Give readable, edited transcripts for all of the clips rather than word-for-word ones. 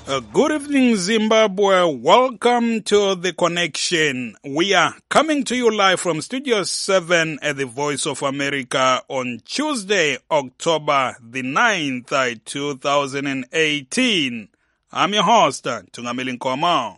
Good evening, Zimbabwe. Welcome to The Connection. We are coming to you live from Studio 7 at the Voice of America on Tuesday, October the 9th, 2018. I'm your host, Tungamili Nkomo.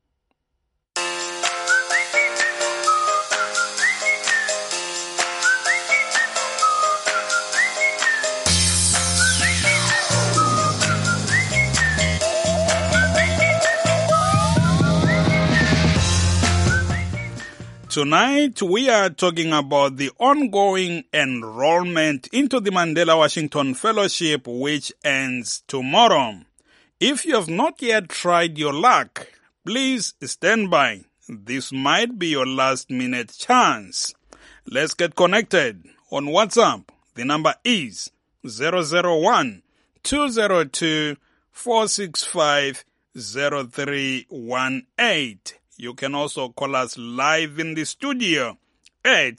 Tonight, we are talking about the ongoing enrollment into the Mandela Washington Fellowship, which ends tomorrow. If you have not yet tried your luck, please stand by. This might be your last-minute chance. Let's get connected on WhatsApp. The number is 001-202-465-0318. You can also call us live in the studio at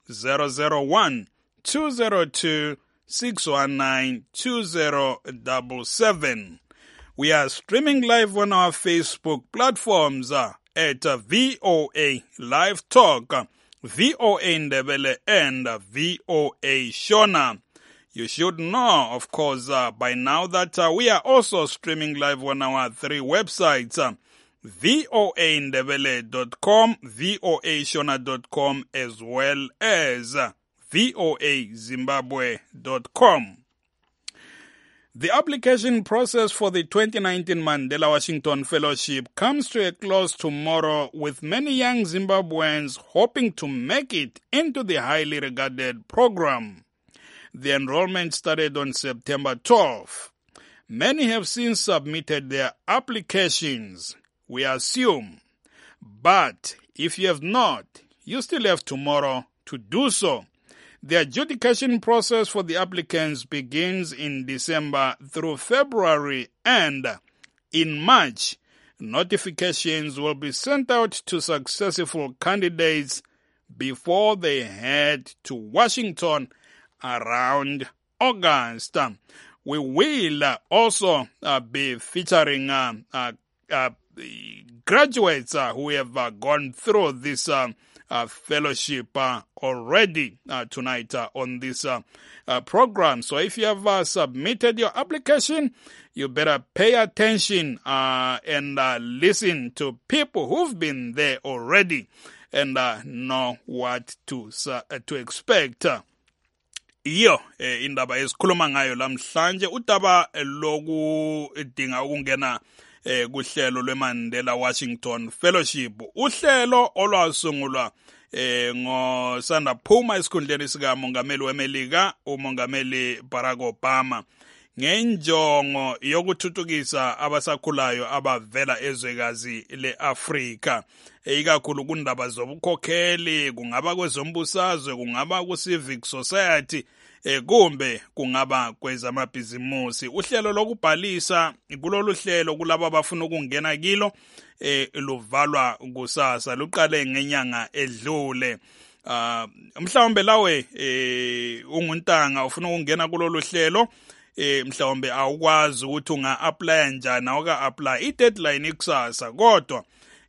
001-202-619-2077. We are streaming live on our Facebook platforms at VOA Live Talk, VOA Ndebele, and VOA Shona. You should know, of course, by now that we are also streaming live on our three websites, voandebele.com, voashona.com, as well as voazimbabwe.com. The application process for the 2019 Mandela Washington Fellowship comes to a close tomorrow, with many young Zimbabweans hoping to make it into the highly regarded program. The enrollment started on September 12. Many have since submitted their applications, we assume. But if you have not, you still have tomorrow to do so. The adjudication process for the applicants begins in December through February, and in March, notifications will be sent out to successful candidates before they head to Washington around August. We will also be featuring graduates who have gone through this fellowship already tonight on this program. So if you have submitted your application, you better pay attention and listen to people who've been there already and know what to expect. Iyo indaba esikhuluma ngayo lamhlanje udaba lokudinga ukungena kuhlelo lweMandela Washington Fellowship, uhlelo olwasungulwa ngosanda phuma esikhundleni sika mongameli weMelika umongameli Barack Obama ngenjongo yokuthuthukisa abasakhulayo abavela ezwekazi leAfrika, ikakhulu kundaba zobukhokheli, kungaba kwezombusazwe, kungaba ku-civic society, kumbe kungaba kwezamabhizimusi. Uhlelo lokubhalisa kulolu hlelo kulabo abafuna ukungena kilo luvalwa kusasa, luqale ngenyanga edlule. Mhlawumbe lawe unguntanga ufuna ukungena kulolu hlelo, mhlawumbe awukwazi ukuthi unga-apply njani, awuka-apply. I-deadline ikusasa, kodwa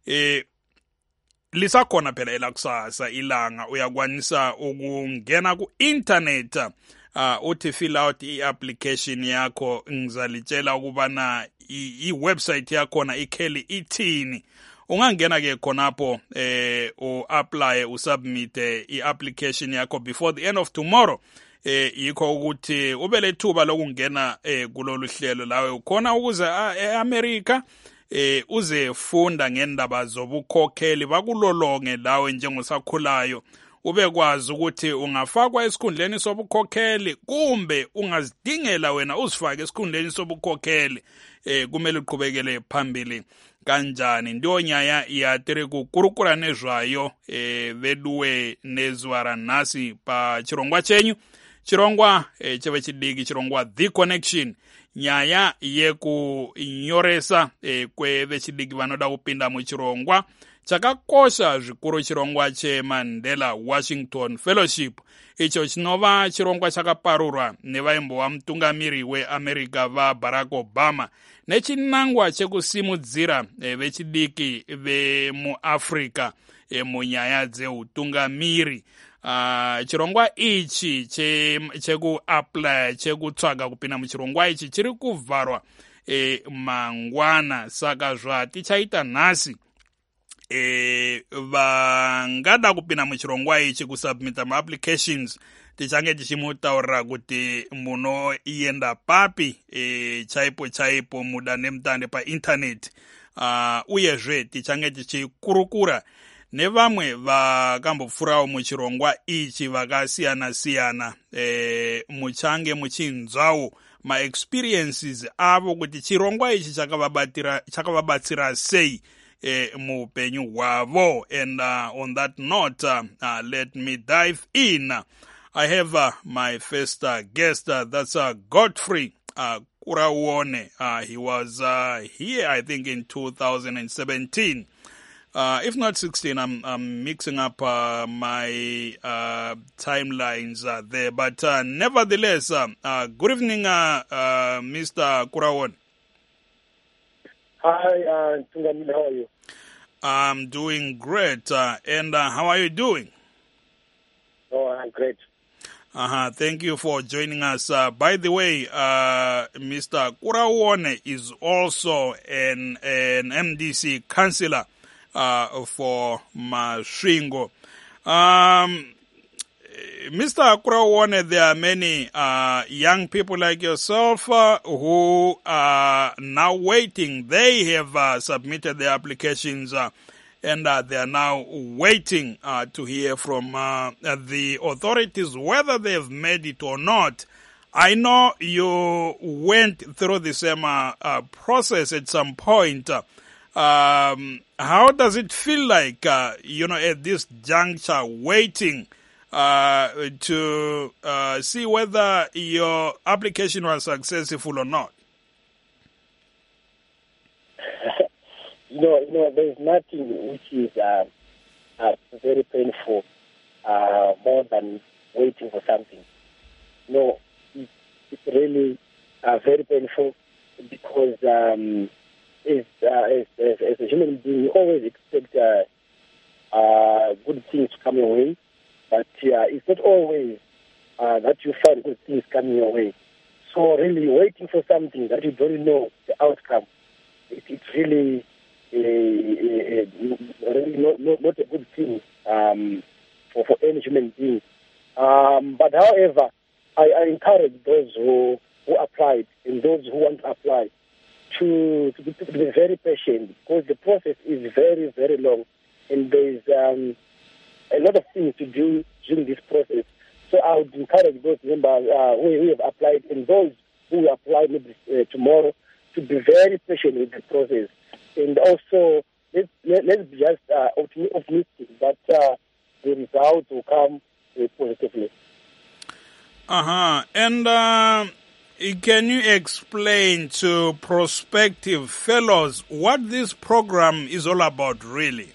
lisakhona phela elakusasa ilanga. Uyakwanisa ukungena ku-internet uthi fill out i-application yakho. Ngizalitshela ukubana i-website yakhona ikheli ithini. Ungangena ke khonapho u-apply, usubmit i-application yakho before the end of tomorrow. Yikho ukuthi ube lethuba lokungena kulolu hlelo lawe ukhona ukuze eAmerica uzefunda ngendaba zobukhokheli bakulolonge lawe njengosakhulayo, ubekwazi ukuthi ungafakwa esikhundleni sobukhokheli kumbe ungazidingela wena uzifake esikhundleni sobukhokheli. Kumele uqhubekele phambili kanjani. Ndio nyaya ya tere kukurukura nezvayo veduwe nezwara nasi pa chirongwa chenyu, chirongwa cheve chidiki, chirongwa The Connection, nyaya yekunyoresa kwevechidiki vanoda kupinda muchirongwa chakakosha zvikuru chirongwa cheMandela Washington Fellowship, icho chinova chirongwa chakaparurwa nevaimbova mutungamiri weAmerica vaBarack Obama, nechinangwa chekusimudzira vechidiki vemuAfrica munyaya dzeutungamiri. Chirongwa ichi chekuapply chekutsvaga kupinda muchirongwa ichi chiri kuvharwa mangwana. Saka zvatichaita nhasi, vangada kupinda muchirongwa ichi kusubmita maapplications, tichange tichimutaurira kuti munoenda papi chaipo chaipo mudandemutande paintaneti. Uyezve tichange tichikurukura nevamwe vakambopfurawo muchirongwa ichi vakasiyana-siyana, muchange muchinzwawo maexperiences avo kuti chirongwa ichi chakavabatsira sei muupenyu hwavo. And on that note, let me dive in. I have my first guest, that's Godfrey Kuraone. He was here, I think, in 2017. If not 16, I'm mixing up my timelines there. But nevertheless, good evening, Mr. Kuraone. Hi, Tungamil, how are you? I'm doing great. And how are you doing? Oh, I'm great. Thank you for joining us. By the way, Mr. Kuraone is also an MDC councillor for Masvingo. Mr. Kuraone, there are many young people like yourself who are now waiting. They have submitted their applications and they are now waiting to hear from the authorities whether they have made it or not. I know you went through the same process at some point. How does it feel like, at this juncture, waiting to see whether your application was successful or not? There's nothing which is very painful more than waiting for something. No, it's really very painful because as a human being, you always expect good things to come your way, but it's not always that you find good things coming your way. So really waiting for something that you don't know the outcome, it's really not a good thing for any human being. But however, I encourage those who applied and those who want to apply to be very patient, because the process is very, very long, and there's a lot of things to do during this process. So I would encourage those members who have applied and those who will apply maybe tomorrow to be very patient with the process. And also, let's be just optimistic that the results will come positively. And can you explain to prospective fellows what this program is all about, really?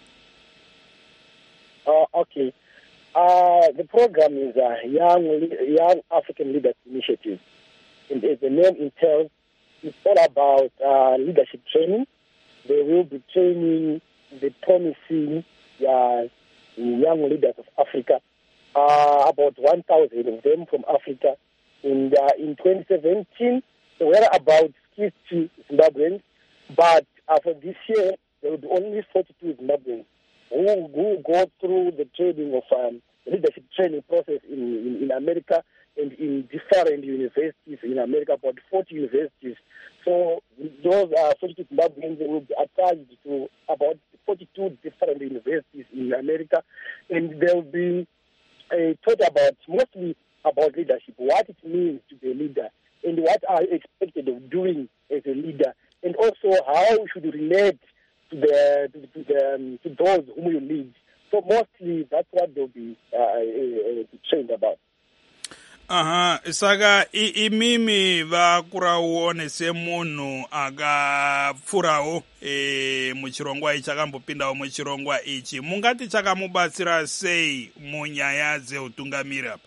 Okay. The program is a Young African Leaders Initiative. And as the name entails, it's all about leadership training. They will be training the promising young leaders of Africa, about 1,000 of them from Africa. And in 2017, there were about 50 Zimbabweans, but for this year, there will be only 42 Zimbabweans who go through the training of leadership training process in America and in different universities in America, about 40 universities. So those 42 Zimbabweans will be attached to about 42 different universities in America, and they'll be taught about mostly about leadership, what it means to be a leader, and what are you expected of doing as a leader, and also how you should relate to those whom you lead. So mostly that's what they'll be trained about. Aha, saka imimi va kuraone se munhu akapfurawo muchirongwa ichi akambopindawo muchirongwa ichi mungati chakamubatsira sei munyaya dzeutungamiri apa?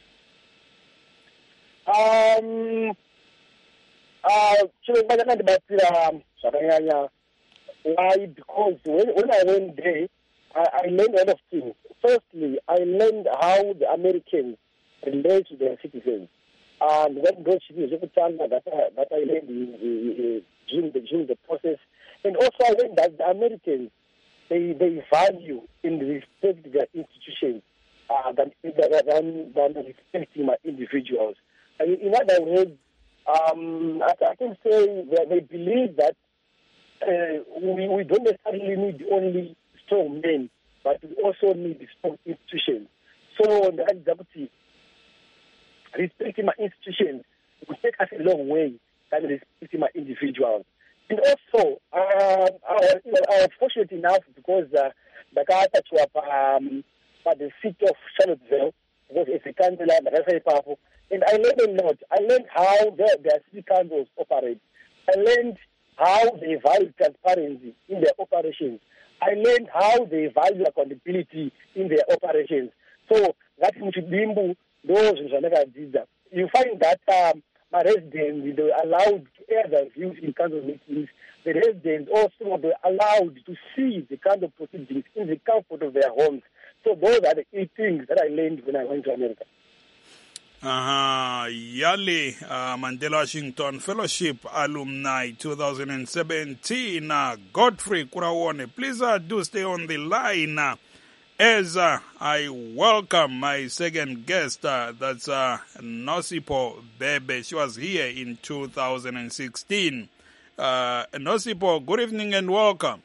Chirongwa chakandibatsira zvakanyanya. Why? Because when I went there, I learned a lot of things. Firstly, I learned how the Americans relate to their citizens. And when those citizens that I learned during the process. And also I learned that the Americans, they value and respect their institutions than respecting individuals. In other words, I can say that they believe that we don't necessarily need only strong men, but we also need strong institutions. So the executive, respecting my institutions will take us a long way than respecting my individuals. And also, I was fortunate enough because the guy that was at the city of Charlottesville was a councillor, very powerful. And I learned a lot. I learned how their city councils operate. I learned how they value transparency in their operations. I learned how they value accountability in their operations. So that's Mchibimbu, those you find that my residents, they were allowed to air their views in council meetings. The residents also were allowed to see the kind of proceedings in the comfort of their homes. So those are the 8 things that I learned when I went to America. Yali Mandela Washington Fellowship Alumni 2017, Godfrey Kuraone. Please do stay on the line as I welcome my second guest, that's Nosipo Bebe. She was here in 2016. Nosipo, good evening and welcome.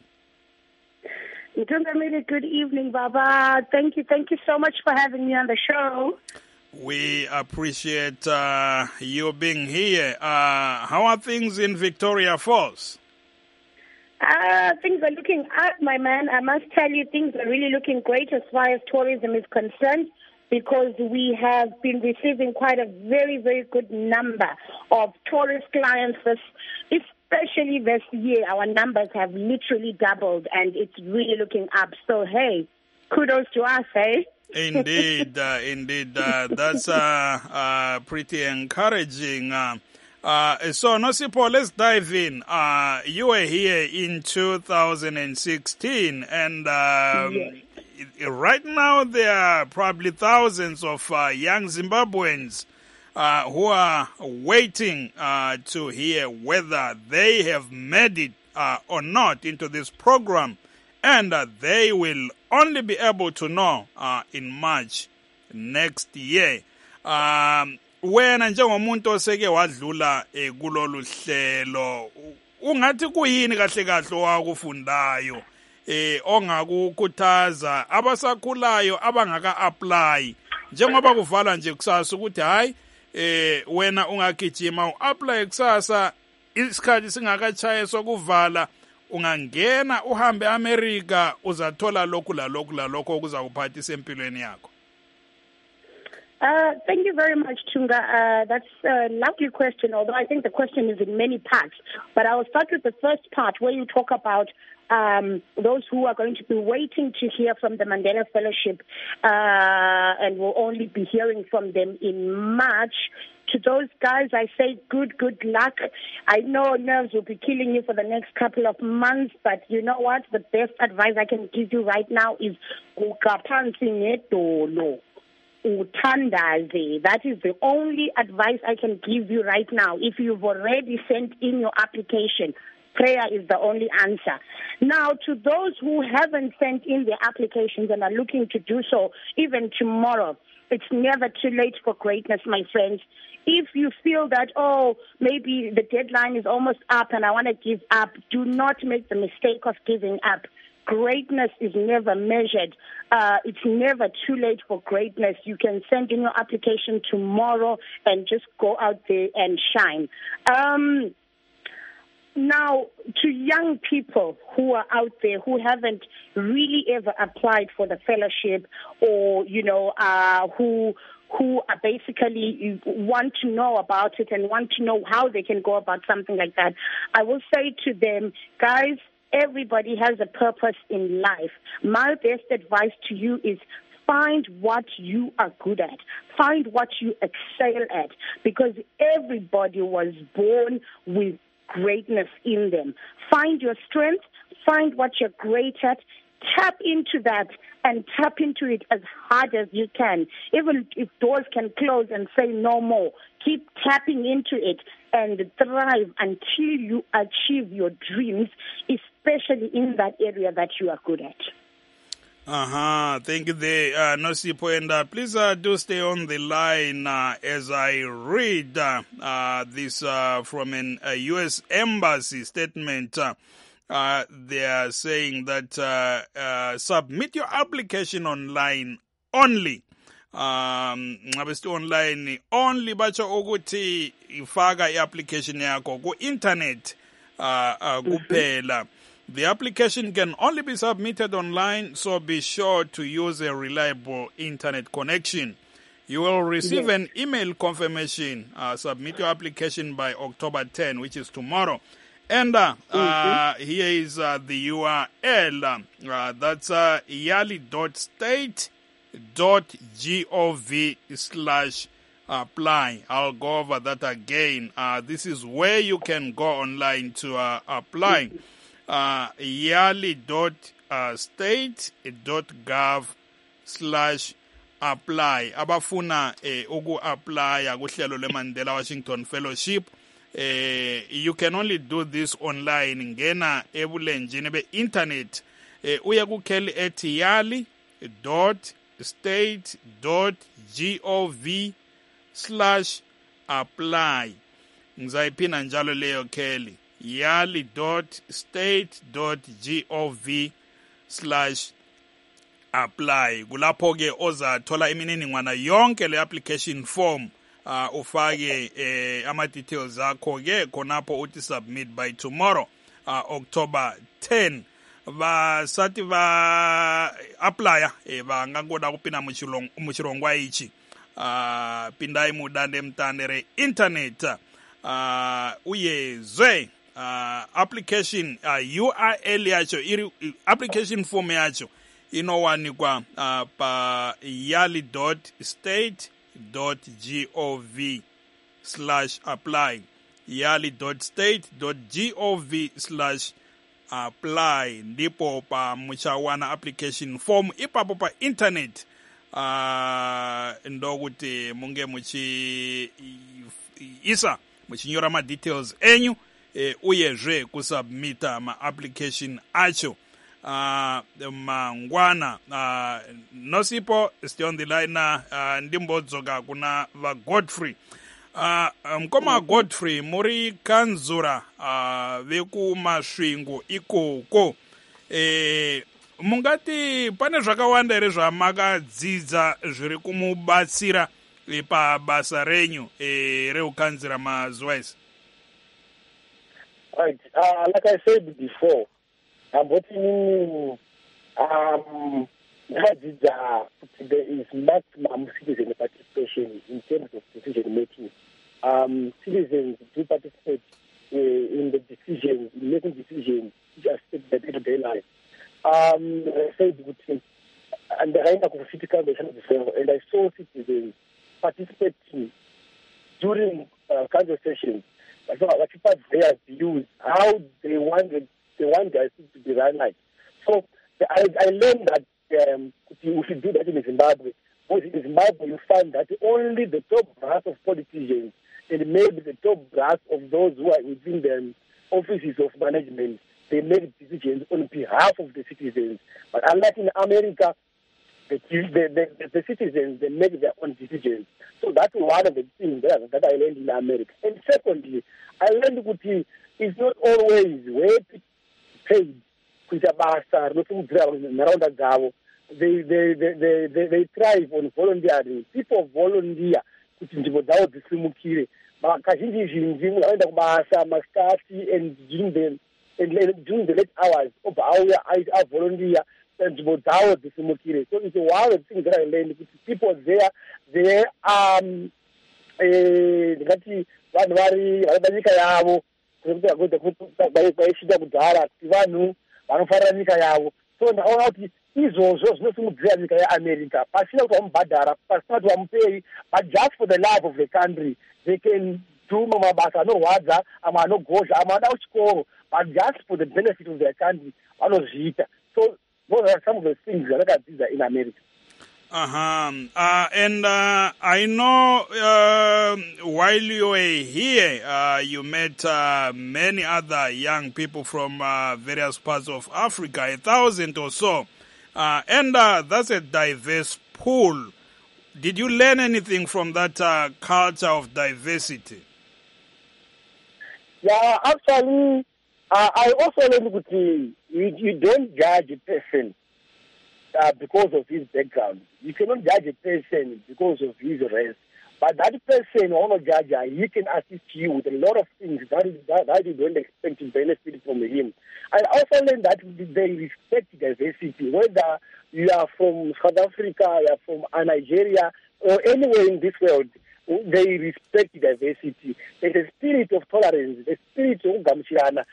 Good evening, Baba. Thank you so much for having me on the show. We appreciate you being here. How are things in Victoria Falls? Things are looking up, my man. I must tell you, things are really looking great as far as tourism is concerned, because we have been receiving quite a very, very good number of tourist clients, especially this year. Our numbers have literally doubled, and it's really looking up. So, hey, kudos to us, eh? Indeed, indeed. That's pretty encouraging. So, Nosipo, let's dive in. You were here in 2016, and right now there are probably thousands of young Zimbabweans who are waiting to hear whether they have made it or not into this program, and they will only be able to know in March next year. Wena njengomuntu oseke wadlula kulolu hlelo, ungathi kuyini kahle kahle owakufundayo ongakukhuthaza abasakhulayo abangaka apply, njengoba kuvala nje kusasa ukuthi hayi wena ungagijima u-apply kusasa isikhathi singakachaya sokuvala, ungangena uhambe eAmerica uzathola lokhu lalokho okuzakuphathisa empilweni yakho? Thank you very much, Tunga. That's a lovely question, although I think the question is in many parts. But I will start with the first part where you talk about those who are going to be waiting to hear from the Mandela Fellowship and will only be hearing from them in March. To those guys, I say good luck. I know nerves will be killing you for the next couple of months, but you know what? The best advice I can give you right now is uthandaze. That is the only advice I can give you right now. If you've already sent in your application, prayer is the only answer. Now, to those who haven't sent in their applications and are looking to do so even tomorrow, it's never too late for greatness, my friends. If you feel that, maybe the deadline is almost up and I want to give up, do not make the mistake of giving up. Greatness is never measured. It's never too late for greatness. You can send in your application tomorrow and just go out there and shine. Now, to young people who are out there who haven't really ever applied for the fellowship, or, who who are basically want to know about it and want to know how they can go about something like that, I will say to them, guys, everybody has a purpose in life. My best advice to you is find what you are good at. Find what you excel at, because everybody was born with greatness in them. Find your strength, find what you're great at, tap into that and tap into it as hard as you can. Even if doors can close and say no more, keep tapping into it and thrive until you achieve your dreams, especially in that area that you are good at. Thank you there, Nosipho. And please do stay on the line as I read this from an U.S. Embassy statement. They are saying that submit your application online only. Online only, bacho ukuthi ifaka i-application yakho ku-internet kuphela. The application can only be submitted online, so be sure to use a reliable internet connection. You will receive an email confirmation. Submit your application by October 10, which is tomorrow. And here is the URL. That's yali.state.gov/apply. I'll go over that again. This is where you can go online to apply. yali.state.gov/apply. Abafuna uku-apply kuhlelo le-Mandela Washington Fellowship. You can only do this online. Ngena ebulenjini be-internet. Uya kukheli ethi yali.state.gov/apply. Ngizayiphina njalo leyo kheli. yali.state.gov/apply. Kulapho ke ozathola imininingwana yonke le application form. Ufake ama details akho ke khonapho uthi submit by tomorrow, October 10. Basathi ba apply ba ngakona kupina muchirongwa ichi pinda imudande mtandere internet uyezwe application URL yacho application form yacho inowanikwa pa yali.state.gov/apply. yali.state.gov/apply ndipo pa muchawana application form ipapo pa internet. Ndokuti munge muchi isa muchinyora ma details enyu uyezwe kusubmita ma application acho. Mangwana Nosipho, stay on the line ndimbodzoka kuna va Godfrey. Mkoma Godfrey muri kanzura veku masvingo ikoko. Mungati pane zvakawanda ere zvamakadzidza zviri kumubatsira pabasa renyu reukanzira mazuva ese? Right. Like I said before, there is maximum citizen participation in terms of decision making. Citizens do participate in the decisions, in making decisions which affect their day-to-day life. I said, and the city convention before, and I saw citizens participating during conversations. So about their views, how they want their city to be run like. So I learned that we should do that in Zimbabwe. Because in Zimbabwe, you find that only the top brass of politicians and maybe the top brass of those who are within the offices of management, they make decisions on behalf of the citizens. But unlike in America, the citizens, they make their own decisions. So that's one of the things that I learned in America. And secondly, I learned that it's not always where people paid. They thrive on volunteering. People volunteer kuti nzvimbo dzavo dzisimukire. Kazhinji zhinji unoenda kubasa masikati and during the late hours obva auya avolunteer nzvimbo dzavo dzisimukire. So it's one of the things that I learned. People there ndingati vanhu vari panyika yavo vaisvika kudhara kuti vanhu vanofarira nyika yavo. So ndakaona kuti izvozvo zvinosimudzira nyika yeAmerica pasina kuti vamubhadhara, pasina kuti vamupei, but just for the love of the country they can do mabasa anorwadza, amwe anogozha, amwe anoda kuchikoro, but just for the benefit of their country vanozviita. So those are some of the things zvakadzidza in America. And I know while you were here, you met many other young people from various parts of Africa, 1,000 or so. And that's a diverse pool. Did you learn anything from that culture of diversity? Yeah, actually, I also learned that you don't judge a person because of his background. You cannot judge a person because of his race. But that person, or judge, he can assist you with a lot of things that you don't expect to benefit from him. I also learned that they respect diversity, whether you are from South Africa, you are from Nigeria, or anywhere in this world. They respect diversity. There's a spirit of tolerance, a spirit of gamshirana.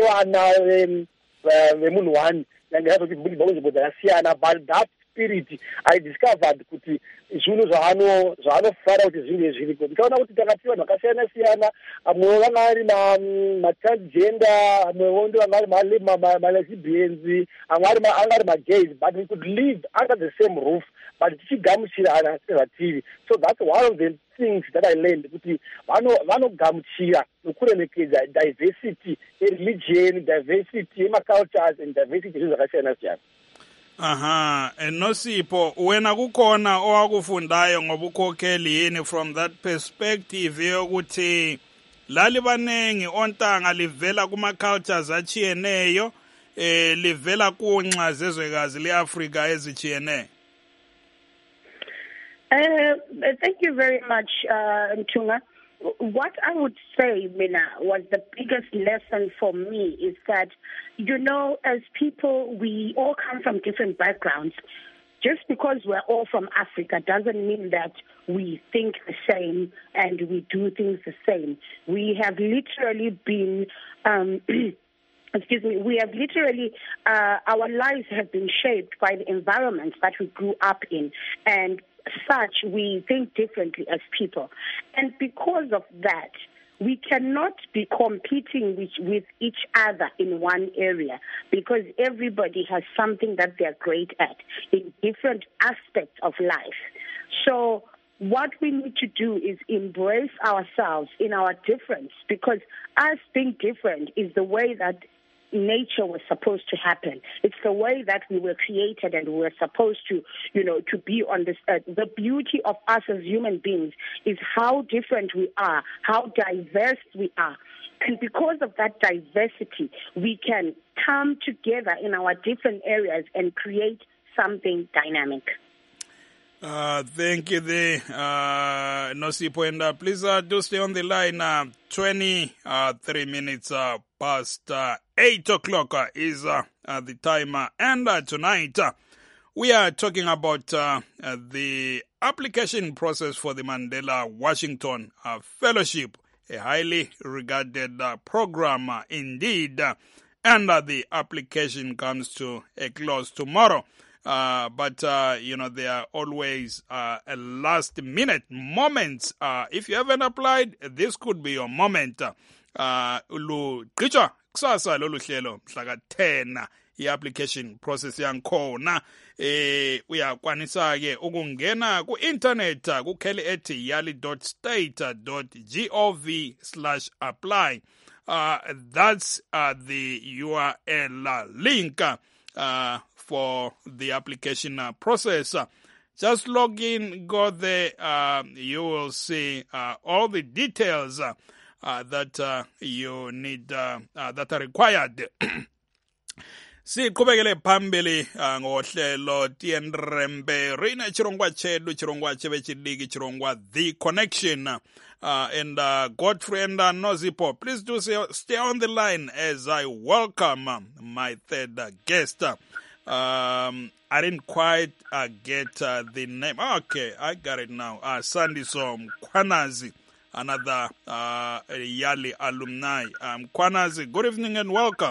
But that spirit, I discovered kuti zvinhu zvaanofara kuti zvinge zviriko. Ndikaona kuti takati vanhu vakasiyana siyana, amwe vanga vari matransgender, amwewo ndo vanga vari malesbians, amwe anga ari magays, but we could live under the same roof, but tichigamuchirana sevativi. So that's one of the things that I learned, kuti vanogamuchira nokuremekedza diversity, religion, diversity, cultures, and diversity zvinhu zvakasiyana siyana. Nosipho, wena kukhona owakufundayo ngobukhokheli yini from that perspective yokuthi lali banengi ontanga livela kuma-cultures achiyeneyo livela kunxa zezwekazi le-Afrika ezichiyeneyo? Thank you very much, Mtunga. What I would say, Mina, was the biggest lesson for me is that, as people, we all come from different backgrounds. Just because we're all from Africa doesn't mean that we think the same and we do things the same. We have literally been, our lives have been shaped by the environment that we grew up in. And such, we think differently as people. And because of that, we cannot be competing with each other in one area, because everybody has something that they're great at in different aspects of life. So what we need to do is embrace ourselves in our difference, because us being different is the way that nature was supposed to happen. It's the way that we were created and we were supposed to, to be on this earth. The beauty of us as human beings is how different we are, how diverse we are. And because of that diversity, we can come together in our different areas and create something dynamic. Thank you there, Nosipho. And please do stay on the line. 23 minutes past 8 o'clock is the time. And tonight we are talking about the application process for the Mandela Washington Fellowship, a highly regarded program indeed. And the application comes to a close tomorrow. But there are always last-minute moments. If you haven't applied, this could be your moment. Luqhitshwa kusasa lolu hlelo mhla ka-10 i-application process yankhona. Uyakwanisa ke ukungena ku-internet kukheli ethi yali.state.gov/apply. That's the URL link for the application process. Just log in, go there, you will see all the details that you need, that are required. Siqhubekele phambili ngohlelo TNRembe rina chirongwa chedu chirongwa chebe chidigi chirongwa The Connection. And Godfrey and Nosipho, please do stay on the line as I welcome my third guest. I didn't quite get the name. Okay, I got it now. Sandiso Mkhwanazi, another Yali alumni. Mkhwanazi, good evening and welcome.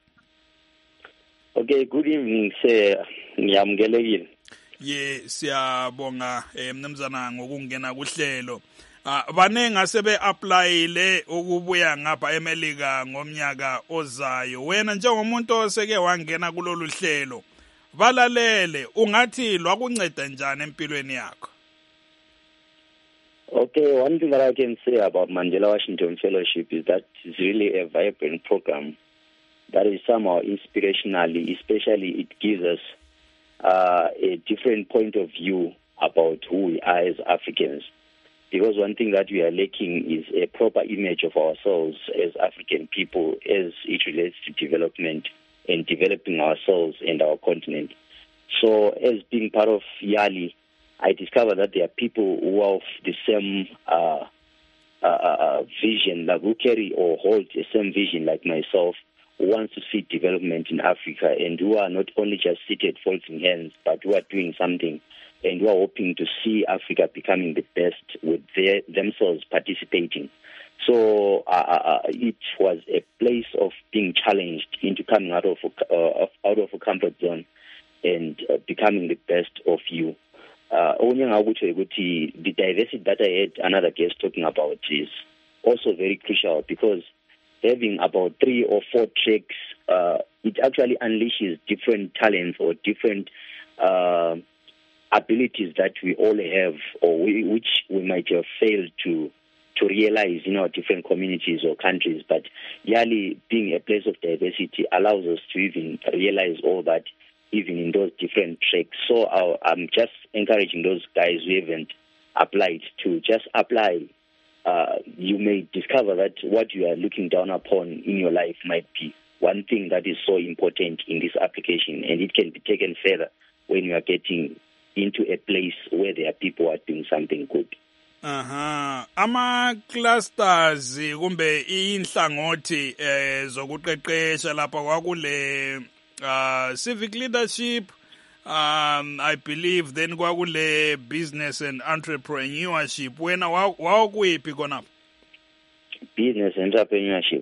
Okay, good evening, sir. Ngiyamkelekile. Siyabonga mnumzana ngokungena kuhlelo. Banenge asebe applyile ukubuya ngapha eMelika ngomnyaka ozayo. Wena njengomuntu oseke wangena kulolu hlelo, balalele ungathi lwakunceda njani empilweni yakho? Okay, one thing that I can say about Mandela Washington Fellowship is that it's really a vibrant program that is somehow inspirational, especially it gives us a different point of view about who we are as Africans. Because one thing that we are lacking is a proper image of ourselves as African people as it relates to development and developing ourselves and our continent. So as being part of YALI, I discovered that there are people who are of the same vision, like who carry or hold the same vision like myself, who wants to see development in Africa and who are not only just seated folding hands, but who are doing something and who are hoping to see Africa becoming the best with themselves participating. So it was a place of being challenged into coming out of a comfort zone and becoming the best of you. The diversity that I had another guest talking about is also very crucial because having about 3 or 4 tracks, it actually unleashes different talents or different abilities that we all have or which we might have failed to realize in our different communities or countries. But YALI, being a place of diversity, allows us to even realize all that even in those different tracks. So I'm just encouraging those guys who haven't applied to just apply. You may discover that what you are looking down upon in your life might be one thing that is so important in this application, and it can be taken further when you are getting into a place where there are people who are doing something good. Ama-clusters kumbe inhlangothi zokuqeqesha lapha kwakule civic leadership, I believe, then kwakule business and entrepreneurship. Wena wawukuyiphi khonapha? Business and entrepreneurship.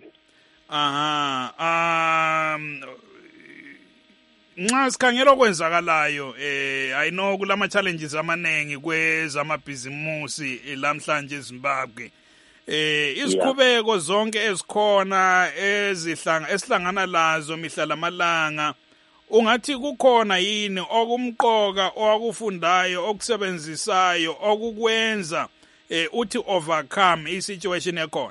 Nxa sikhangela okwenzakalayo I know kulama challenges amanengi kwezamabhizimusi lamhlanje eZimbabwe. Izikhubeko zonke ezikhona esihlangana lazo mihla lamalanga, ungathi kukhona yini okumqoka owakufundayo okusebenzisayo okukwenza uthi overcome i-situation ekhona?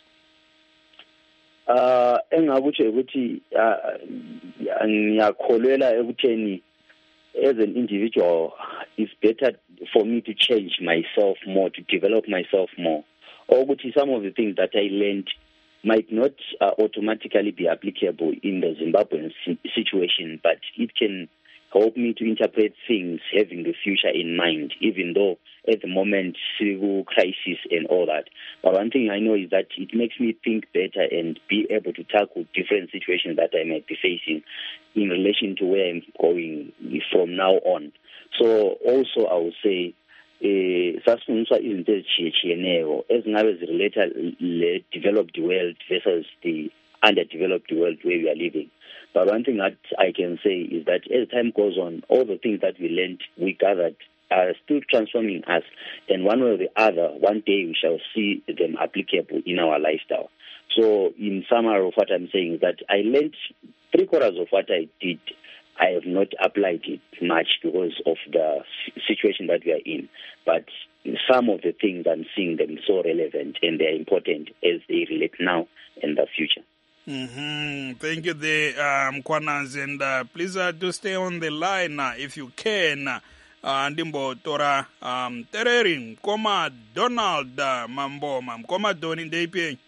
Engakutsho ukuthi ngiyakholelwa ekutheni as an individual it's better for me to change myself more, to develop myself more. Or some of the things that I learned might not automatically be applicable in the Zimbabwean situation, but it can help me to interpret things having the future in mind, even though at the moment civil crisis and all that. But one thing I know is that it makes me think better and be able to tackle different situations that I might be facing in relation to where I'm going from now on. So also I would say sasifundiswa izinto ezitshiyeneyo ezingabe zirelate le developed world versus the underdeveloped world where we are living. But one thing that I can say is that as time goes on, all the things that we learned, we gathered, are still transforming us. And one way or the other, one day we shall see them applicable in our lifestyle. So in summary of what I'm saying is that I learned 3/4 of what I did. I have not applied it much because of the situation that we are in. But some of the things I'm seeing them so relevant and they're important as they relate now and the future. Thank you there, Mkhwanazi, and please do stay on the line if you can. Ndimbo Tora Tereri Mkoma Donald Mamboma Mkoma Doni Ndeipi.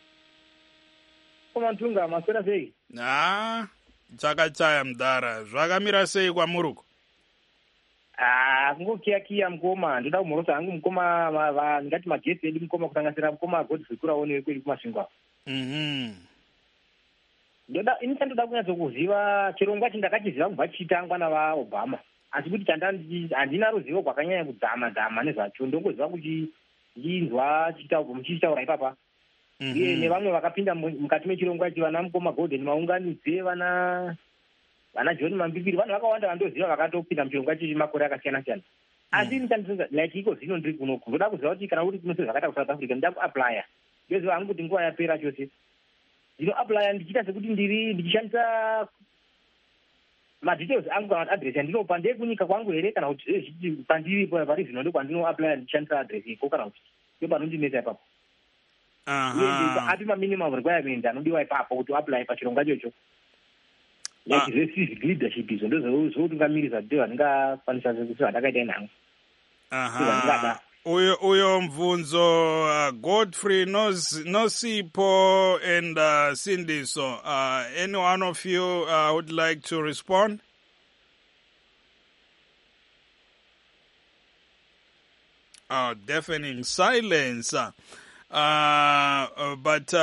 Koma Ntunga masera sei? Chakachaya mdara zvakamira sei kwamuruko? Kungokiya Mkoma ndoda kumhorosa hangu Mkoma ngati magesi edu Mkoma kutangasira Mkoma Godfrey Kuraone kweli kumasvingwa. ini chandoda kunyatsokuziva chirongwa chindakachiziva kubva chichitangwa navaobama, asi kuti handina ruzivo rwakanyanya kudzama nezvacho. Ndongoziva kuti ndinzwa muchichitaura ipapa uye nevamwe vakapinda mukati mechirongwa ichi, vana Mukoma Golden Maunganidze, vana John Mambikiri, vanhu vakawanda vandoziva vakatopinda muchirongwa ichi makore akasiyana siyana. Asi like iko zvino ndiri kunoku ndoda kuziva kuti kana uri kuno sezvakaita kuSouth Africa ndida kuaplya, ndoziva hangu kuti nguva yapera chose ndinoaplya ndichiita sekuti ndichishandisa madetails angu kana adress yandinopa ndeyekunyika kwangu here, kana kuti pandiri pari zvino ndo kwandinoaplya ndichishandisa adress iko, kana kuti ndo panondinetsa ipapo. Api maminimum requirement anodiwa ipapo kuti uaplye pachirongwa ichocho. Like civic leadership izvo ndozvotungamirisa kuti vandingakwanisa kuti zvandakaita inhangu. Uyo mvunzo Godfrey Nosipo and Sindiso, any one of you would like to respond? Deafening silence. But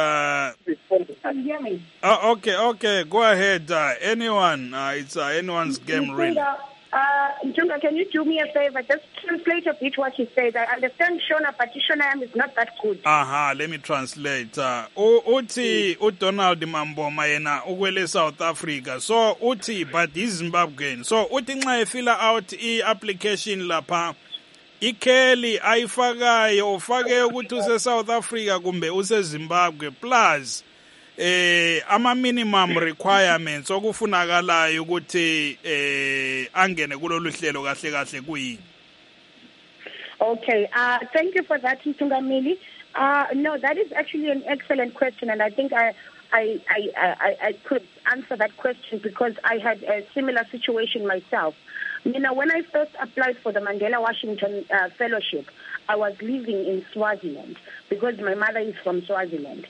okay, go ahead. Anyone? It's anyone's game, really. Njunga, can you do me a favor? Just translate a bit what she said. I understand Shona, but Shona is not that good. Let me translate. Uti Donald Mamboma yena ukwele South Africa. So uti but he's Zimbabwean. So uti nxa fill out application lapha. Ikeli ayifakayo ufake ukuthi use South Africa kumbe use Zimbabwe plus ama minimum requirements okufunakalayo ukuthi angene kulolu hlelo kahle kahle kuyini. Okay, thank you for that, Mtungamili. No, that is actually an excellent question, and I think I could answer that question because I had a similar situation myself. When I first applied for the Mandela Washington Fellowship, I was living in Swaziland because my mother is from Swaziland.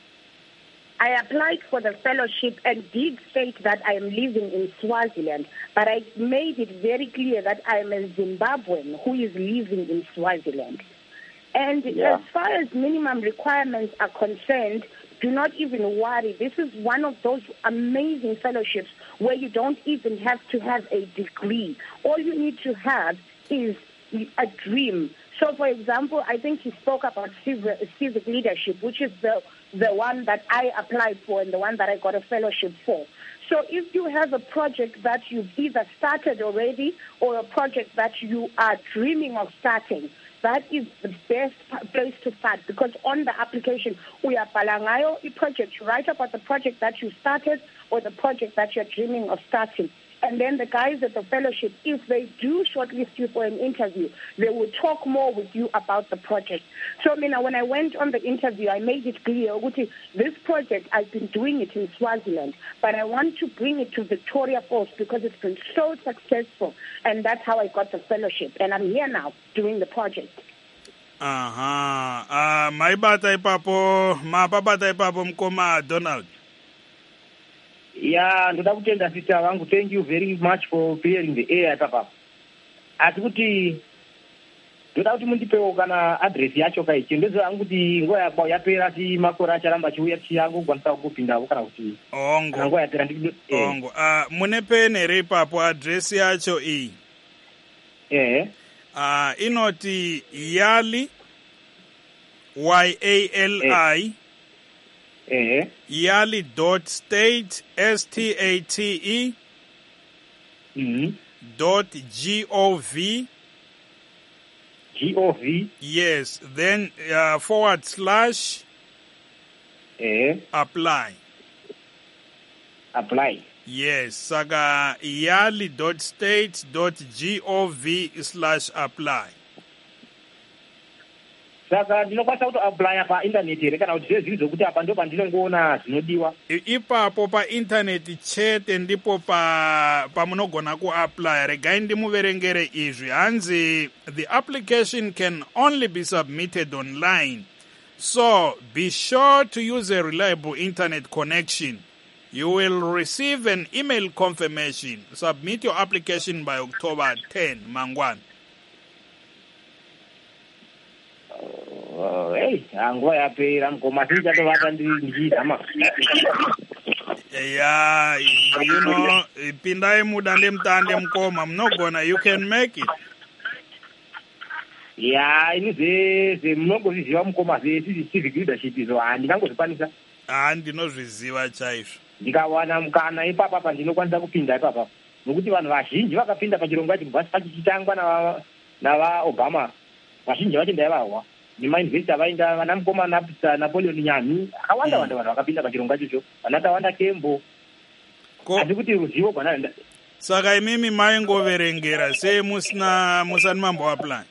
I applied for the fellowship and did state that I am living in Swaziland, but I made it very clear that I am a Zimbabwean who is living in Swaziland. And as far as minimum requirements are concerned, do not even worry. This is one of those amazing fellowships where you don't even have to have a degree. All you need to have is a dream. So, for example, I think he spoke about civic leadership, which is the one that I applied for and the one that I got a fellowship for. So if you have a project that you've either started already or a project that you are dreaming of starting, that is the best place to start, because on the application, we are palangayo a project. You write about the project that you started or the project that you're dreaming of starting. And then the guys at the fellowship, if they do shortlist you for an interview, they will talk more with you about the project. So, when I went on the interview, I made it clear, this project, I've been doing it in Swaziland, but I want to bring it to Victoria Falls because it's been so successful. And that's how I got the fellowship. And I'm here now doing the project. Mabata ipapo Mkoma Donald. Ndoda kutenda sister vangu, thank you very much for clearing the air papa. Asi kuti ndoda kuti mundipewo kana address yacho kaichi, ndoziva hangu kuti nguva yabo yapera ti makore acharamba chiuya chiyangu kwanisa kupindawo kana kuti nguva yapera ongo. Mune pene here ipapo address yacho iyi. Inoti Yali YALI Yali.state STATE .gov. Yes, then / apply. Yes, saga yali.state.gov/apply. Saka ndinokwanisa kuti apply pa internet here kana kuti zvezvi zvokuti apa ndo pandinongoona zvinodiwa. Ipapo pa internet chete ndipo pamunogona kuapply. Regai ndimuverengere izvi. Hanzi, the application can only be submitted online. So be sure to use a reliable internet connection. You will receive an email confirmation. Submit your application by October 10, Mangwan. Nguva yapera Mkoma, sindichatovata ndichizama. Yeah, you know, pindai mudande mtande mkoma mnogona, you can make it. Ya ini munongozviziva mukoma civic leadership izvo handingangozvikwanisa. Ndinozviziva chaizvo. Ndikawana mukana ipapa ndinokwanisa kupinda ipapa, nokuti vanhu vazhinji vakapinda pachirongwa chibvasi pachichitangwa navaobama, vazhinji vacho ndaivarwa nemainvesta vainda vana mukoma Napoleon Nyami, akawanda vanhu vakapinda pachirongwa ichocho, vana Tawanda Kembo, asi kuti ruzivo gwana. Saka imimi maingoverengera sei musani mambo apply?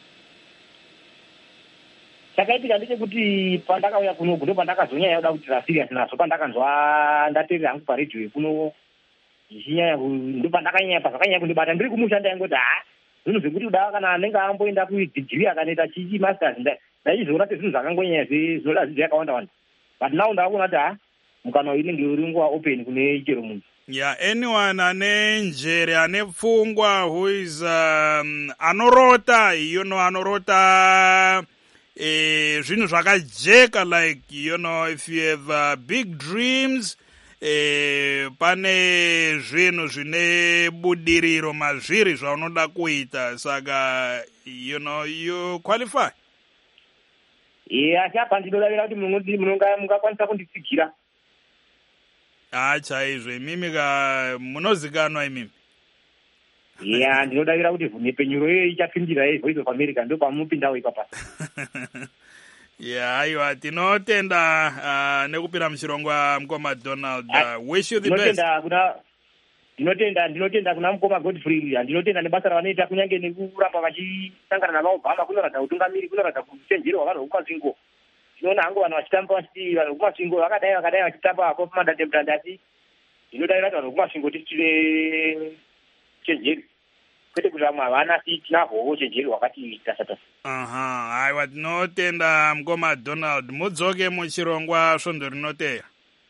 Chakaitika ndechekuti pandakauya kuno ndo pandakazonyanya kuda kuitira serious naso, pandakanzwa ndateerera hangu paredhiyo kuno zvichinyanya, ndo pandakanyanya pazvakanyanya kundibata ndiri kumushanda yangoti zvinhu zvekuti kuda kana anenge amboenda kuidhigirii akanoita chichi masters ndaichizoona sezvinhu zvakangonyanya zvinoda zvidzo yakawanda wanda, but now ndakuona kuti mukana inenge uri nguva open kune ichero munhu. Yeah, anyone ane njere ane pfungwa who is anorota, you know, anorota zvinhu zvakajeka, like, you know, if you have big dreams, pane zvinhu zvine budiriro mazviri zvaunoda kuita, saka, you know, you qualify. Asi apa ndinodavira kuti mungakwanisa kunditsigira. Chaizvo imimi munozikanwa imimi. Yeah, ndinodavira kuti nepenyuro iyo ichapindira Voice of America ndo pamunopindawo ipapa. Yeah, aiwa tinotenda nekupinda muchirongwa mukoma Donald. Wish you the best. Ndinotenda kuna mukoma Godfrey, ndinotenda nebasa ravanoita kunyange nekuramba vachisangana navaobama, kunoratidza utungamiri, kunoratidza kuchenjera hwavanhu vekumasvingo. Tinoona hangu vanhu vachitamba vachiti vanhu vekumasvingo vakadai vachitamba apo pamadandemutande, asi ndinodavira kuti vanhu vekumasvingo tisitire chenjeri, kwete kuti vamwe havana, si tinahwowo chenjeri hwakati tasatasa. Aiwa tinotenda mukoma Donald, mudzoke muchirongwa svondo rinoteya.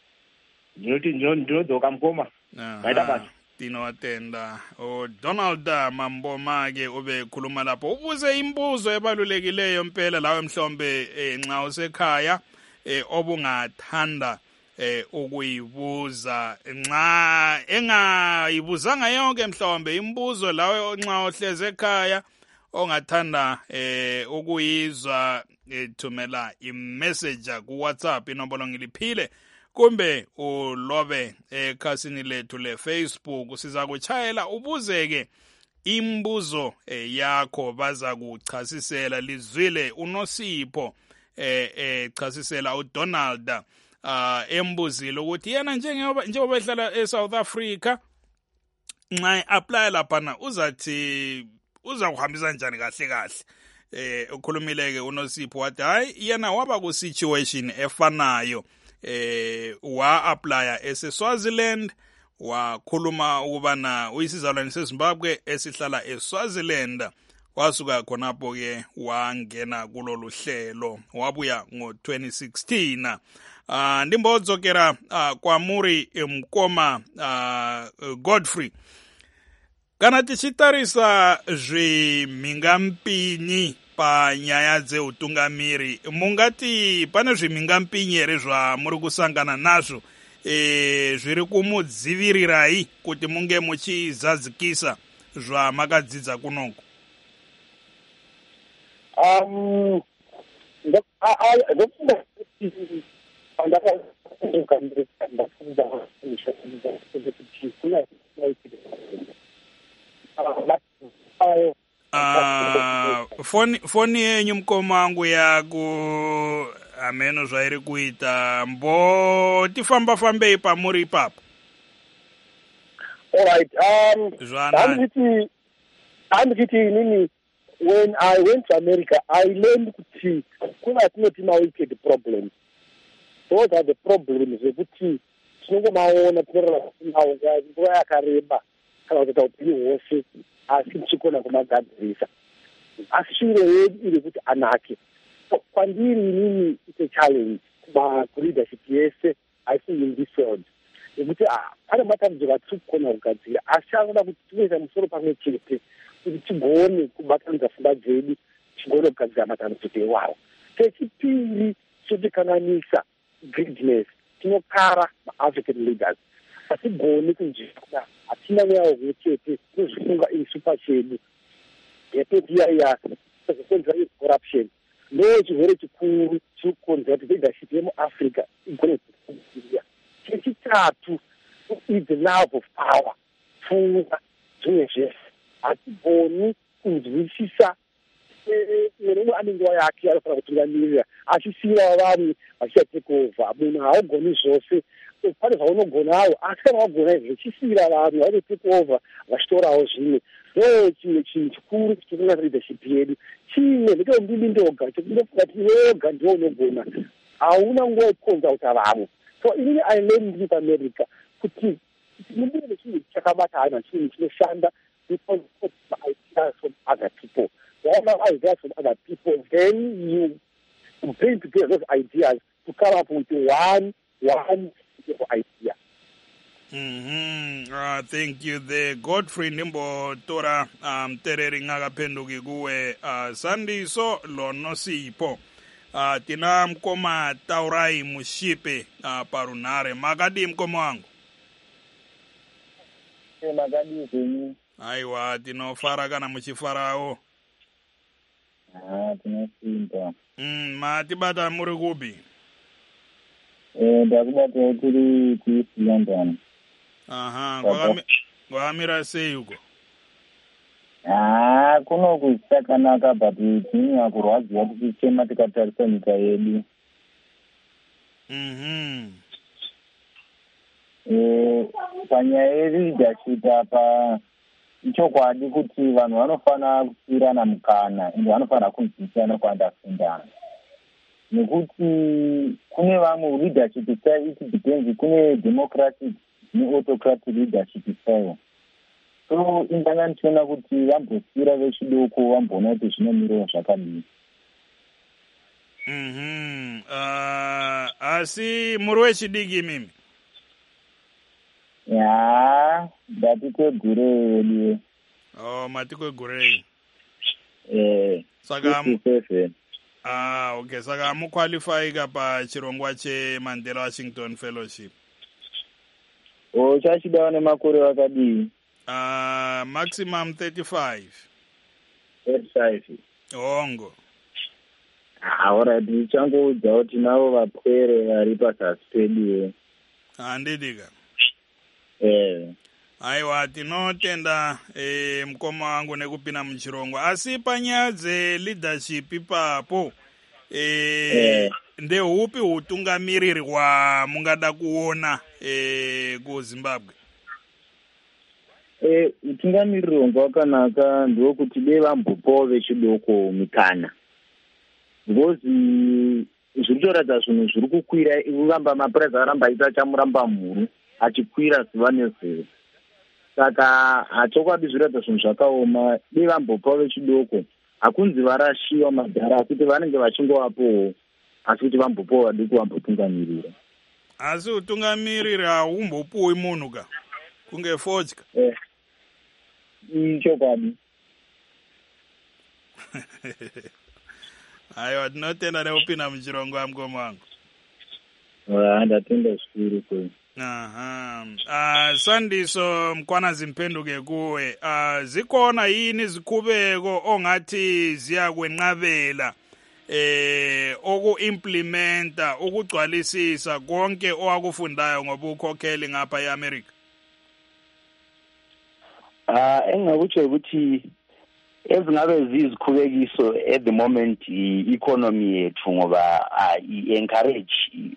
Ndinodzoka mukoma. Maita basa. Tinotenda Donald Mamboma-ke ube khuluma lapho, ubuze imbuzo ebalulekileyo mpela lawe mhlombe nxa usekhaya obungathanda ukuyibuza, nxa engayibuzanga yonke mhlombe imbuzo lawe nxa ohleze ekhaya ongathanda ukuyizwa, thumela imessage ku WhatsApp, inombolo ngiliphile, kumbe ulobe ekhasini lethu le Facebook. Siza kuchayela ubuzeke imbuzo yakho, baza kuchasisela. Lizwile uNosipho chasisela uDonald embuzile ukuthi yena njengoba ehlala eSouth Africa nxa apply laphana uzathi uzakuhambisa njani kahle kahle. Ukhulumile ke uNosipho wathi hayi yena waba ku situation efanayo, wa applya eseSwaziland, wakhuluma ukubana uyisizalwane seZimbabwe esihlala eSwaziland, wasuka khonapho ke wangena kulolu hlelo, wabuya ngo-2016. Ndimbodzokera kwamuri mukoma Godfrey, kana tichitarisa zvimhingampinyi panyaya dzeutungamiri, mungati pane zvimhingampinyi here zvamuri kusangana nazvo zviri kumudzivirirai kuti munge muchizadzikisa zvamakadzidza kunoku? Foni yenyu mukoma wangu yaku ameno zvairi kuita, tifamba fambei pamuri ipapo. All right. Handikiti inini, when I went to America, I learned kuti kuna tinoti wicked problems. Those are the problems zekuti tinongomaona tinorarama nguva yakareba kana kuita upenyu hwose, asi tichikona kumagadzirisa. Asi shiro yedu iri kuti anake. Kwandiri inini it's a challenge leadership yese, I think in this world. Yekuti pane matambudziko atikukona kugadzira, asi anoda kuti tiweza musoro pamwe chete kuti tigone kubatanidza pfungwa dzedu, tigone kugadzira matambudziko iwawo. Chechipiri chotikanganisa greediness, tinokara maAfrican leaders hatigoni kunzvina hatina mweya wekuchete kuzvifunga isupa chedu yatoti iya kuzokonzera corruption ndo chirwere chikuru chinokonzera kuti leadership yemuAfrica igone kukurumbira. Chechitatu is the love of power, pfungwa zvimwe zvese hatigoni kunzwisisa mumwe ane nguva yake anofanira kutungamirira achisiira vamwe vachitake over. Munhu haugoni zvose, pane zvaunogonawo asi kana wagona izvo uchisiira vamwe vanotake over vachitorawo zvimwe. ndo chimwe chinhu chikuru chinoona leadership yedu. chimwe ndetombiri ndoga chokufunga kuti iwoga ndiwo unogona, hauna nguva yekukonzauta vamwe. So inini I learned in America kuti mundire nechinhu chakabatana, chinhu chinoshanda because of ideas from other people. When you have ideas from other people, then you bring together those ideas to come up with one idea. Thank you. The Godfrey Nimbo Tora tereri ngakaphenduki kuwe Sandiso Lonosipho. Tina mkoma Taurai Mushipe parunare. Magadi mkoma wangu. Magadi zenyu. Aiwa tinofara kana muchifarao. Tinosimba. Matibata muri kupi? Ndakubata tiri ku London. Kwakamira sei uko? Kuno kusakanaka but tinya kurwadziwa tichichema tikatarisa nyika yedu. Panyaya yeleadership apa ichokwadi kuti vanhu vanofana kusiyirana mukana ende vanofana kunzwisana kwandafundana. Nekuti kune vamwe leadership style it depends, kune democratic ne-autocratic leadership style. So indanga ndichiona kuti vambosiyira vechidoko vamboona kuti zvinomirawo zvakadini. Asi muri wechidiki mimi? Ndatikwegurei wedu. Matikwegurei. Saka okay, saka amuqualify pa chirongwa cheMandela Washington Fellowship. Chachidawo nemakore wakadii? Maximum 35. 35. Ongo. Alright, ndichangoudzawo tinavo vapwere vari pasasi pedu. Handidika. Aiwa tinotenda mkoma wangu nekupinda muchirongwa. Asi panyaya dze-leadership ipapo ndehupi utungamiriri mungada kuona kuZimbabwe? Utungamiriri hwakanaka ndokuti dei vambopawo vechidoko mikana. Because zviri kutoratidza zvinhu zviri kukwira, uramba mapuraizi aramba aita chamuramba mhuru achikwira zuva nezuva. Saka hatokwadi zviratidza zvinhu zvakaoma, dei vambopawo vechidoko. Hakunzi varashiwa madhara, akuti vanenge vachingovapowo, asi kuti vambopawo vadiki vambotungamirira. Asi utungamiriri haumbopuwi munhu ka kunge fodya. Ichokwadi. Aiwa tinotenda nekupinda muchirongwa mkoma wangu. Ndatenda zvikuru kwenu. Sandiso Mkwanazi mphenduke kuwe. Zikhona yini zikhubeko ongathi ziyakwenqabela oku-implementa ukugcwalisisa konke owakufundayo ngoba ukhokheli ngapha eAmerica? Engakutsho ukuthi ezingabe zizikhubekiso at the moment i-economy yethu ngoba i-encourage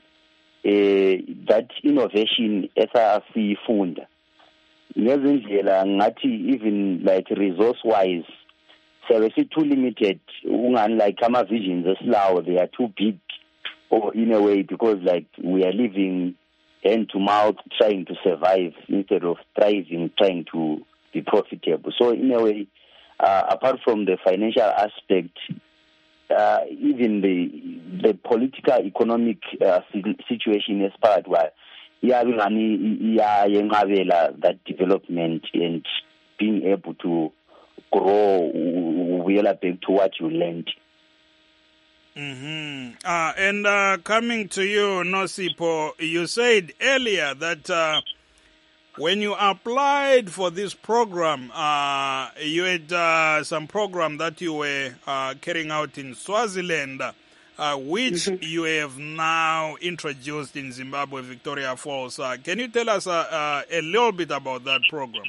that innovation esasifunda ngezindlela ngathi even like resource wise siyabe si-too limited, ungani like ama-visions esilawo they are too big or in a way because like we are living hand to mouth trying to survive instead of thriving, trying to be profitable. So in a way, apart from the financial aspect, even the political economic situation is part where that development and being able to grow back to what you learned. Mm-hmm. And coming to you, Nosipho, you said earlier that when you applied for this program, you had some program that you were carrying out in Swaziland, which you have now introduced in Zimbabwe, Victoria Falls. Can you tell us a little bit about that program?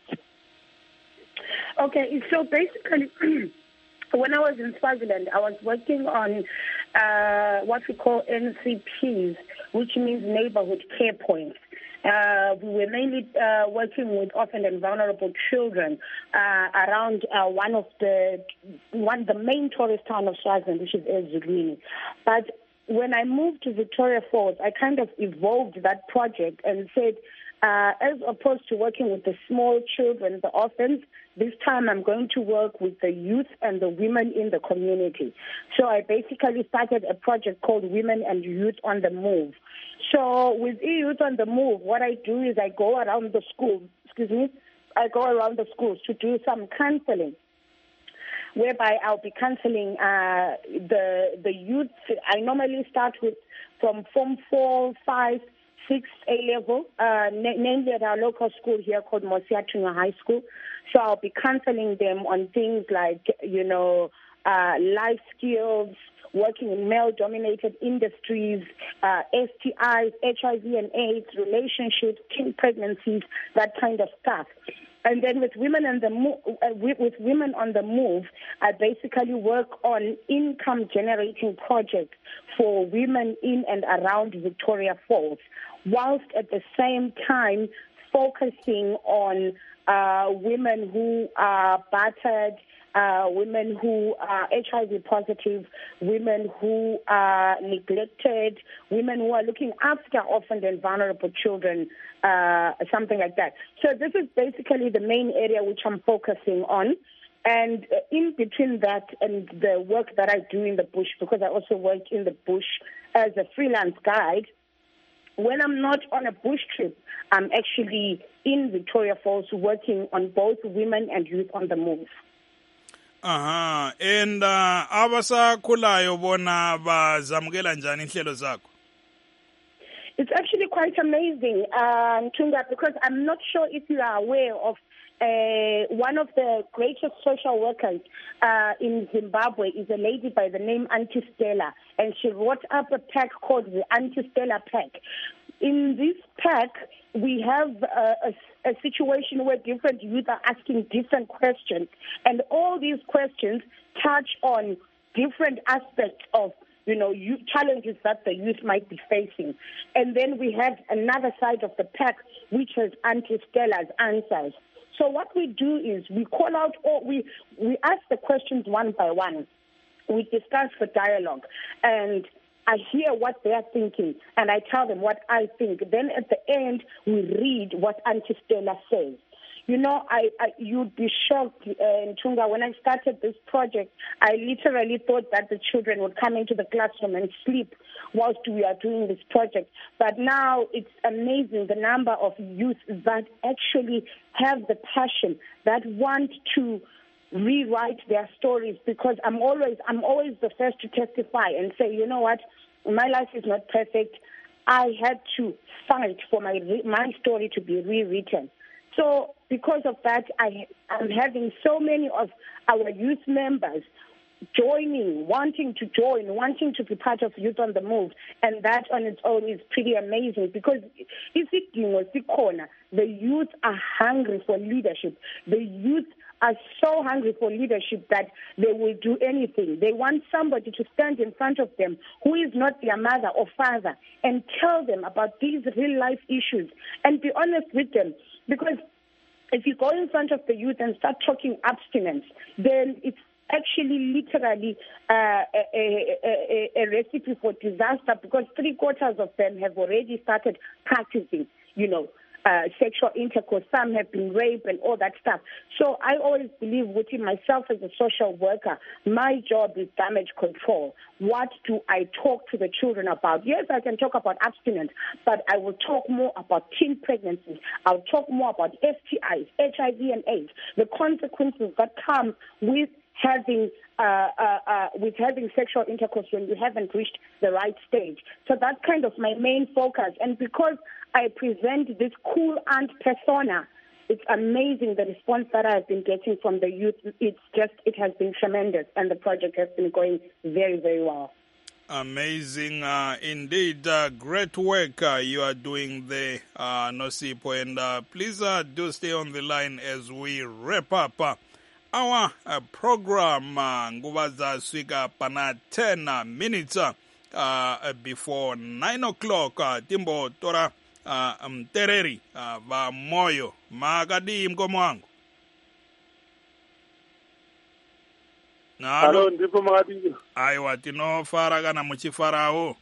Okay, so basically, when I was in Swaziland, I was working on what we call NCPs, which means neighborhood care points. We were mainly working with orphaned and vulnerable children around the main tourist town of Swaziland, which is eZulwini. But when I moved to Victoria Falls, I kind of evolved that project and said, as opposed to working with the small children, the orphans, this time I'm going to work with the youth and the women in the community. So I basically started a project called Women and Youth on the Move. So with Youth on the Move, what I do is I go around the schools, to do some counseling, whereby I'll be counseling the youth. I normally start from Form 4, 5, 6 A-level, namely at our local school here called Mosiatunya High School. So I'll be counseling them on things like, life skills, working in male-dominated industries, STIs, HIV and AIDS, relationships, teen pregnancies, that kind of stuff. And then with Women on the Move, I basically work on income-generating projects for women in and around Victoria Falls, whilst at the same time focusing on women who are battered, women who are HIV positive, women who are neglected, women who are looking after orphaned and vulnerable children, something like that. So this is basically the main area which I'm focusing on. And in between that and the work that I do in the bush, because I also work in the bush as a freelance guide, when I'm not on a bush trip, I'm actually in Victoria Falls working on both Women and Youth on the Move. And abasakhulayo bona bazamukela njani inhlelo zakho? It's actually quite amazing, Tunga, because I'm not sure if you are aware of one of the greatest social workers in Zimbabwe is a lady by the name Auntie Stella, and she wrote up a pack called the Auntie Stella Pack. In this pack, we have a situation where different youth are asking different questions, and all these questions touch on different aspects of challenges that the youth might be facing. And then we have another side of the pack, which has Auntie Stella's answers. So what we do is we call out, we ask the questions one by one. We discuss for dialogue, and I hear what they are thinking, and I tell them what I think. Then at the end, we read what Auntie Stella says. You'd be shocked, Tunga, when I started this project, I literally thought that the children would come into the classroom and sleep whilst we are doing this project. But now it's amazing the number of youth that actually have the passion, that want to rewrite their stories, because I'm always the first to testify and say, you know what, my life is not perfect. I had to fight for my story to be rewritten. So because of that, I'm having so many of our youth members wanting to be part of Youth on the Move. And that on its own is pretty amazing, because the youth are hungry for leadership. The youth are so hungry for leadership that they will do anything. They want somebody to stand in front of them who is not their mother or father and tell them about these real life issues and be honest with them. Because if you go in front of the youth and start talking abstinence, then it's actually literally a recipe for disaster, because 3/4 of them have already started practicing, sexual intercourse. Some have been raped and all that stuff. So I always believe within myself as a social worker, my job is damage control. What do I talk to the children about? Yes, I can talk about abstinence, but I will talk more about teen pregnancies. I'll talk more about STIs, HIV and AIDS, the consequences that come with having sexual intercourse when you haven't reached the right stage. So that's kind of my main focus. And because I present this cool aunt persona, it's amazing the response that I've been getting from the youth. It has been tremendous, and the project has been going very, very well. Amazing indeed. Great work you are doing there, Nosipho. And please do stay on the line as we wrap up our program. Nguva zaswika pana 10 minutes before 9 o'clock. Timbo tora mtereri va moyo. Makadi mkomo wangu. Halo, ndipo makadi. Aiwa, tinofara kana muchifarawo.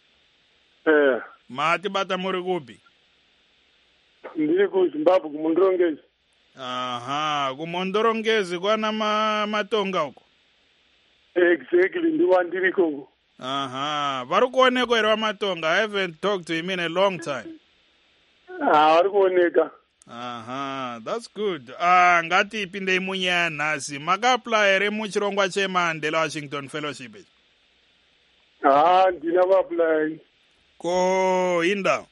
Mati bata muri kupi? Ndiri kuZimbabwe kumondorongezi. Aha, kumondorongezi kwana matonga uko. Exactly, ndiri kongo. Aha, vari kuoneka ere matonga? I haven't talked to him in a long time. Vari kuoneka. Aha, that's good. Ngati ipinde munya nasi. Maka-apply ere muchirongwa cheMandela Washington Fellowship. Ndina ku-apply. Ko inda?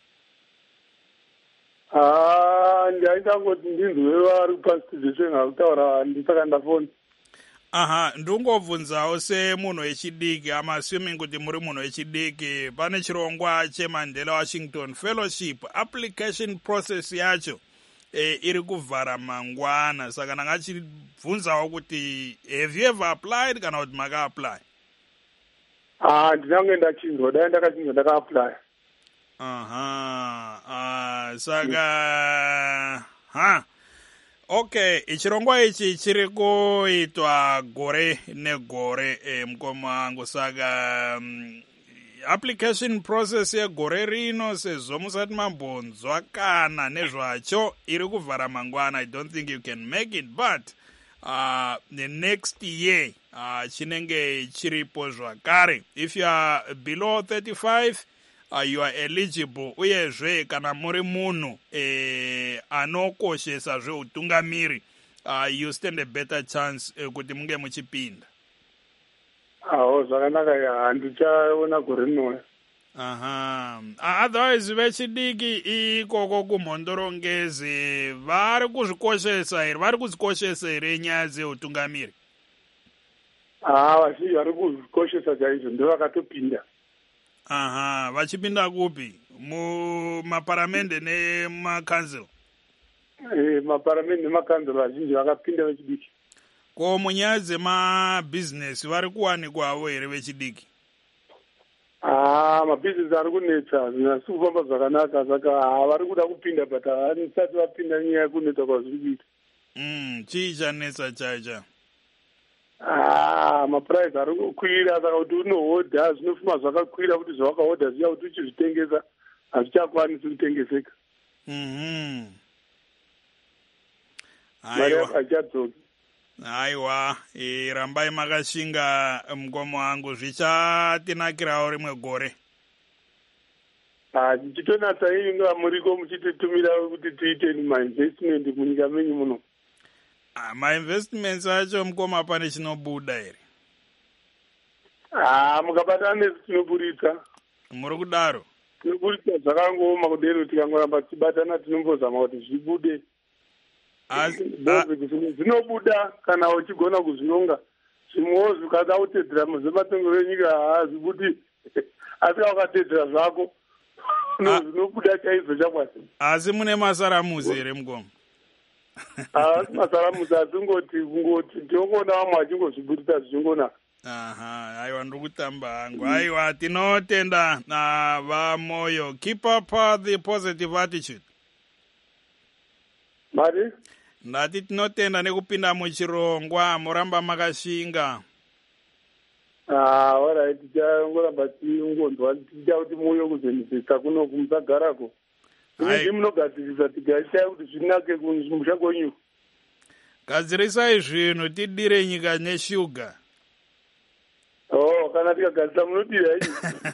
Ndaita ngoti ndinzwe vari kupasitidze zvengakutaura ndisaka ndafona. Aha, ndungobvunzawo semunhu wechidiki. I'm assuming kuti muri munhu wechidiki. Pane chirongwa cheMandela Washington Fellowship. Application process yacho iri kuvhara mangwana. Saka ndangachibvunzawo kuti have you ever applied kana kuti maka-apply? Ndinange ndachinzwa, dai ndakachinzwa ndaka-apply. Aha, saka okay, ichirongwa ichi chiri kuitwa gore negore mkomo wangu. Saka application process yegore rino sezvo musati mambonzwa kana nezvacho iri kuvhara mangwana. I don't think you can make it, but the next year chinenge chiripo zvakare. If you are below 35, you are eligible. Uyezve kana muri munhu anokoshesa zveutungamiri, you stand a better chance kuti munge muchipinda. Zvakanaka ya, ndichaona gore rino. Aha. Otherwise vechidiki ikoko kumondorongezi vari kuzvikoshesa here, vari kuzvikoshesa here nyaya dzeutungamiri? Vazhinji vari kuzvikoshesa chaizvo, ndo vakatopinda. Aha, vachipinda kupi? Mumaparamende nemakanzil? Maparamende nemakanzil vazhinji vakapinda vechidiki. Ko munyaya dzemabhizinesi vari kuwanikwawo here vechidiki? Mabhizinesi ari kunetsa, zvinasi kufamba zvakanaka, saka vari kuda kupinda, but havisati vapinda nyaya yekunetsa kwazviri kuita. Chii chanetsa chacha? Mapuraizi ari kukwira, saka kuti unohodha zvinofuma zvakakwira, kuti zvawakahodha zviya kuti uchizvitengesa hazvichakwanisi kutengeseka. Mari yakachadzoka. Aiwa, rambai makashinga mkomo wangu. Zvichatinakirawo rimwe gore. Chichitonatsa inga muriko muchititumira kuti tiite ma-investment munyika menyu muno. Ma-investments acho mukoma pane chinobuda here? Mukabatana nesu tinoburitsa. Muri kudaro? Tinoburitsa zvakangooma kudero, tikangoramba tichibatana tinombozama kuti zvibude. Zvinobuda kana uchigona kuzvinonga. Zvimwewo zvikada kutedzera muzvematongero enyika hazvibudi. Asi wakatedzera zvako zvinobuda chaizvo chakwasi. Asi mune masaramuzi here mukoma? Masaramuzi asingoti ndinongona vamwe vachingozvibudisa zvichingonaka. Aha, aiwa ndokutamba hangu. Aiwa, tinotenda vamoyo. Keep up the positive attitude. Mari? Ndati tinotenda nekupinda muchirongwa, muramba makashinga. Alright, tichangoramba tingonzwa ticha kuti moyo kuzenzisa kuno kumusagarako. Ini munogadzirisa tigaita kuti zvinake kumusha kwenyu. Gadzirisai zvinhu tidire nyika neshuga. Kana tikagadzira munodira ini.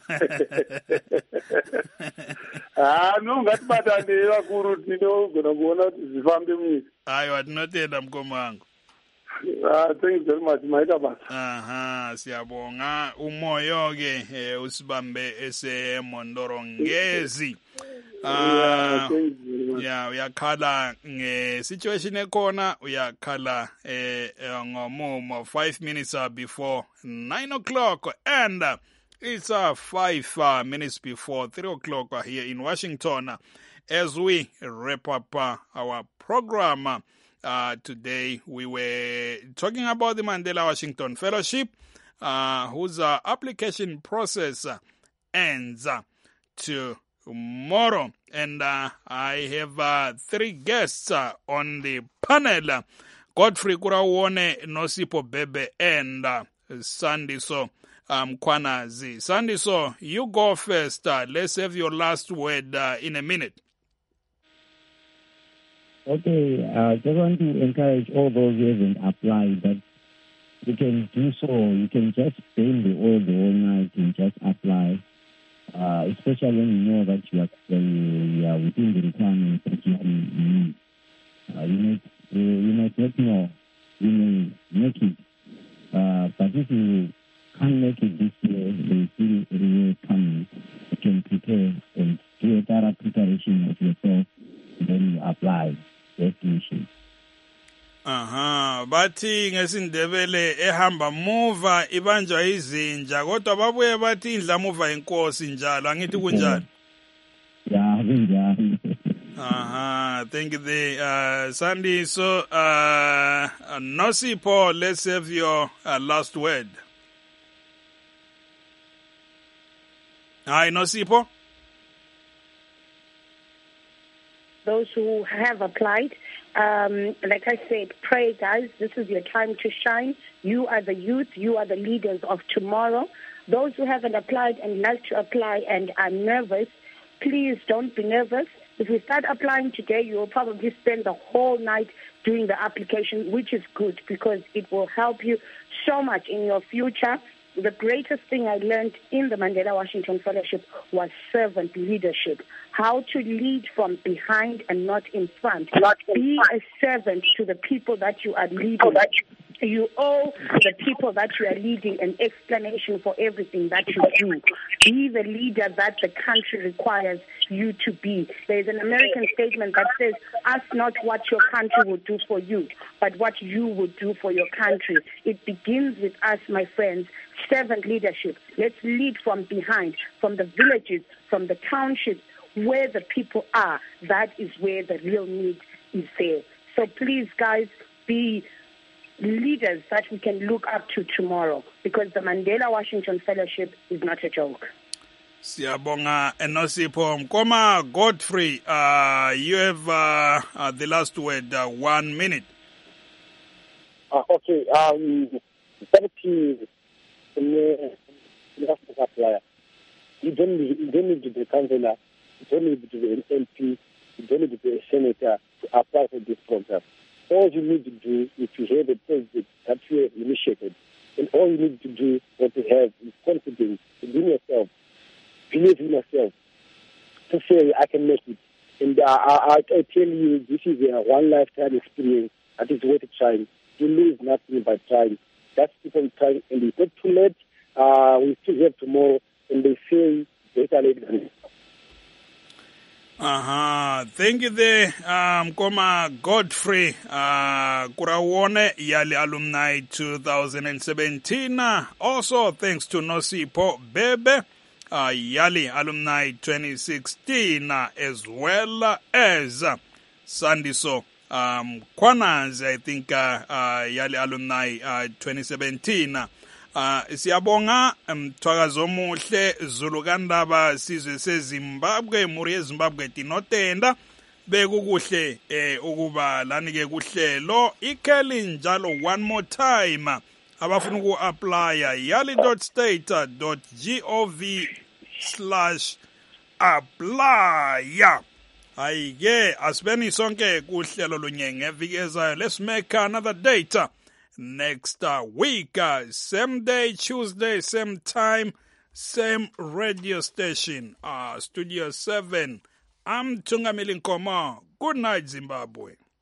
Ngatibatane vakuru tinogona kuona kuti zvifambe munyika. Aiwa, tinotenda mukoma wangu. Thank you very much, Maita Basa. Aha, siyabonga umoyo ke usibambe eseMondorongezi. Thank you very much. Yeah, uyakhala nge-situation ekhona, uyakhala ngomumo 5 minutes before 9 o'clock, and it's 5 minutes before 3 o'clock here in Washington as we wrap up our program. Today we were talking about the Mandela Washington Fellowship, whose application process ends tomorrow. And I have 3 guests on the panel: Godfrey Kurawone, Nosipho Bebe, and Sandiso Mkhwanazi. Sandiso, you go first. Let's have your last word in a minute. Okay, I just want to encourage all those who haven't applied that you can do so. You can just stay the whole night and just apply, especially when you know that you are within the requirements that you need. You might not know you may make it, but if you can't make it this year, the year coming, you can prepare and do a thorough preparation of yourself, and then you apply. Bathi ngesindebele ehamba muva ibanjwa izinja, kodwa babuye bathi indlamuva inkosi njalo. Angithi kunjani? Yeah, kunjani. Thank you, Sandy. So, Nosipho, let's have your last word. Hi, Nosipho. Those who have applied, like I said, pray, guys. This is your time to shine. You are the youth. You are the leaders of tomorrow. Those who haven't applied and like to apply and are nervous, please don't be nervous. If you start applying today, you will probably spend the whole night doing the application, which is good because it will help you so much in your future. The greatest thing I learned in the Mandela Washington Fellowship was servant leadership. How to lead from behind and not in front. Be a servant to the people that you are leading. You owe the people that you are leading an explanation for everything that you do. Be the leader that the country requires you to be. There is an American statement that says, ask not what your country will do for you, but what you will do for your country. It begins with us, my friends. Servant leadership. Let's lead from behind, from the villages, from the townships, where the people are. That is where the real need is there. So please, guys, be leaders that we can look up to tomorrow, because the Mandela Washington Fellowship is not a joke. Siyabonga Nosipho. Mkoma Godfrey, you have the last word, 1 minute. Okay, you don't need to be a councillor, you don't need to be an MP, you don't need to be a senator to apply for this program. All you need to do is to have a project that you have initiated. And all you need to do or to have is confidence in yourself, believe in yourself, to say, I can make it. And I tell you, this is a one-lifetime experience that is worth trying. You lose nothing by trying. That's people trying, and it's not too late. We still have tomorrow, and they say better late than never. Thank you there, Mkoma Godfrey Kurawone, Yali Alumni 2017. Also, thanks to Nosipho Bebe, Yali Alumni 2016, as well as Sandiso Mkhwanazi, I think, Yali Alumni 2017. Siyabonga mthwakazo omuhle Zulukandaba sizwe seZimbabwe muri yeZimbabwe tinotenda bekukuhle ukuba lani ke kuhlelo ikheli njalo one more time abafuna uku-apply yali.state.gov/apply. Hayi ke asibeni sonke kuhlelo lunye ngeviki ezayo. Let's make another date next week, same day, Tuesday, same time, same radio station, Studio 7. I'm Tungamili Nkomo. Good night, Zimbabwe.